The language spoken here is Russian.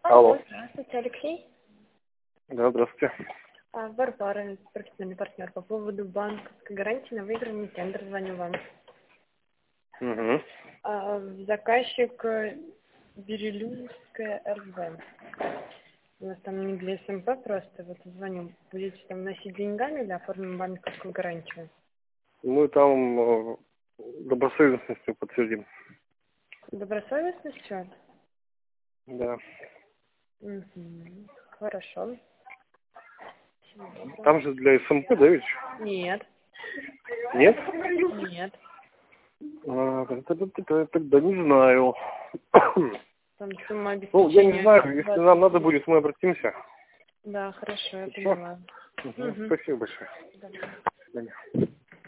Алло. Здравствуйте, Алексей. Да, здравствуйте. Варвара, профессиональный партнер. По поводу банковской гарантии на выигранный тендер звоню вам. Угу. Заказчик Бирюлювская РВ. У нас там не для СМП просто, вот звоню. Будете там носить деньгами или оформим банковскую гарантию? Мы там добросовестностью подтвердим. Добросовестностью? Да. Угу. Хорошо. Там же для СМП, да, ведь? Нет. Нет? Нет. Тогда не знаю. Там сумма обеспечения. Ну, я не знаю, если нам надо будет, мы обратимся. Да, хорошо, я Хорошо? поняла. Спасибо большое. Да. До свидания.